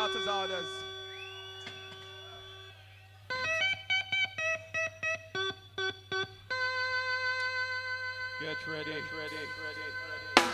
Daughter's orders. Get ready, get ready, get ready, get ready.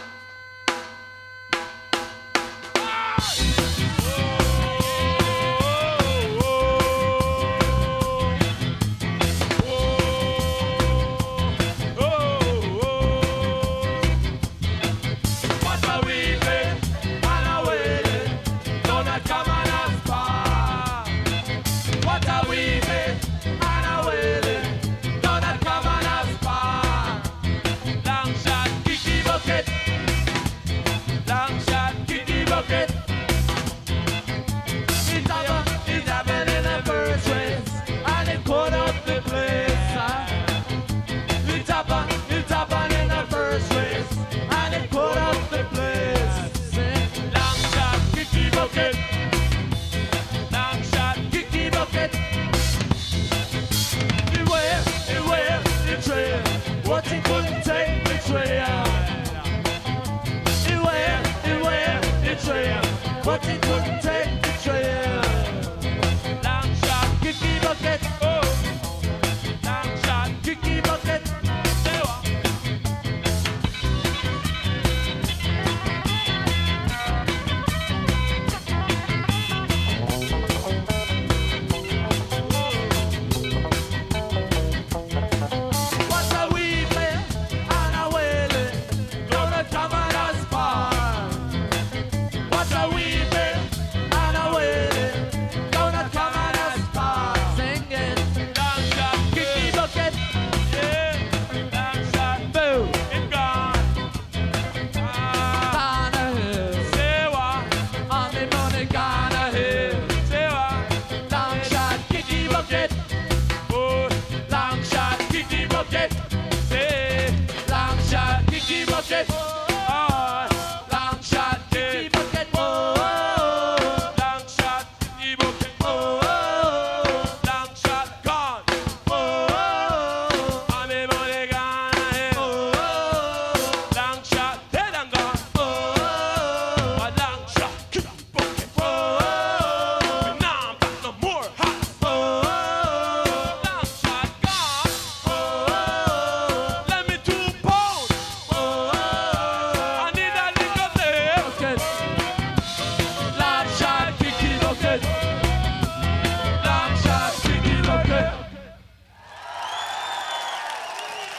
What he couldn't take betrayal. Beware, betrayal. What he couldn't take betrayal. Long shot, kicky bucket. Oh, long shot, kicky bucket.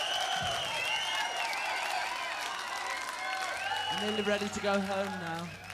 Nearly ready to go home now.